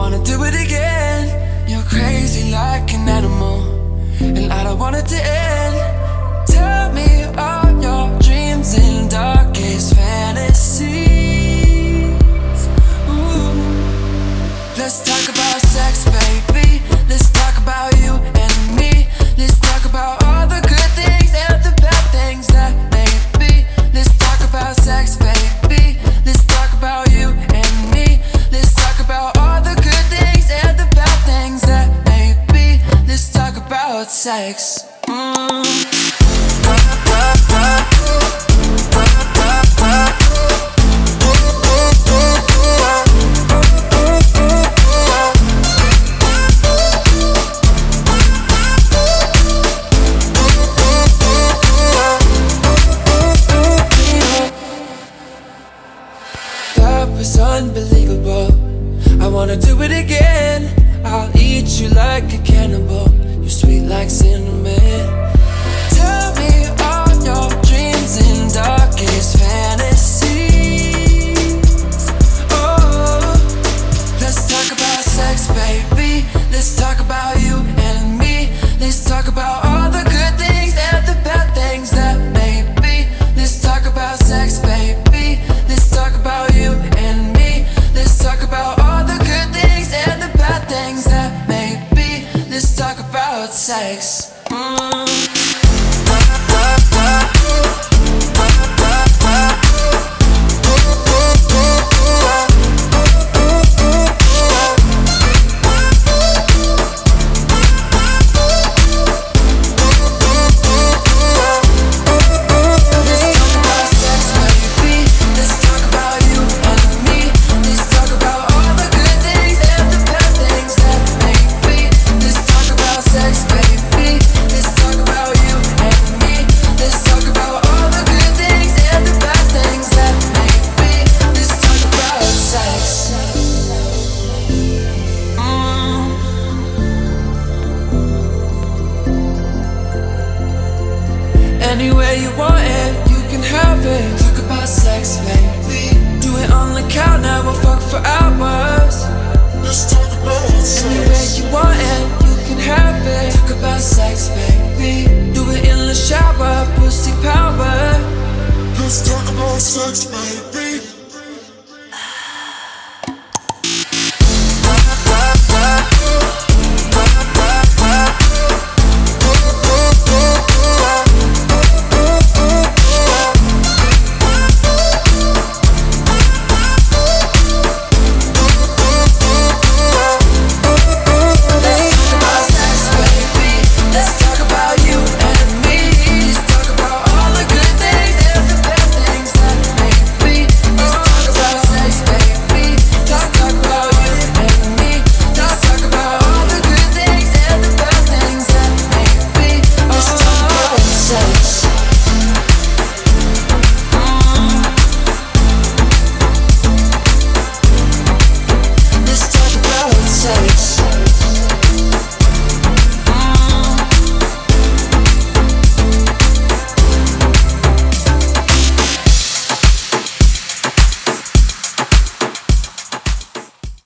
wanna do it again. You're crazy like an animal, and I don't want it to end. Tell me all your dreams and darkest fantasies. Ooh. Let's talk about sex, baby. Let's talk about you and me. Let's talk about all the good things and the bad things that may be. Let's talk about sex, baby. Let's talk about you and me. Let's talk about all the good things and the bad things that may be. Let's talk about sex. That was unbelievable. I wanna do it again. I'll eat you like a cannibal. You're sweet like cinnamon. Tell me all your dreams and darkest fantasies. Oh, let's talk about sex, baby. Let's talk about you and me. Let's talk about all the good things and the bad things that may be. Let's talk about sex, baby. Let's talk about you and me. Let's talk about all the good things and the bad things that may be. Let's talk about sex. Anywhere you want it, you can have it. Talk about sex, baby. Do it on the count, now we'll fuck for hours. Let's talk about sex. Anywhere you want it, you can have it. Talk about sex, baby. Do it in the shower, pussy power. Let's talk about sex, baby.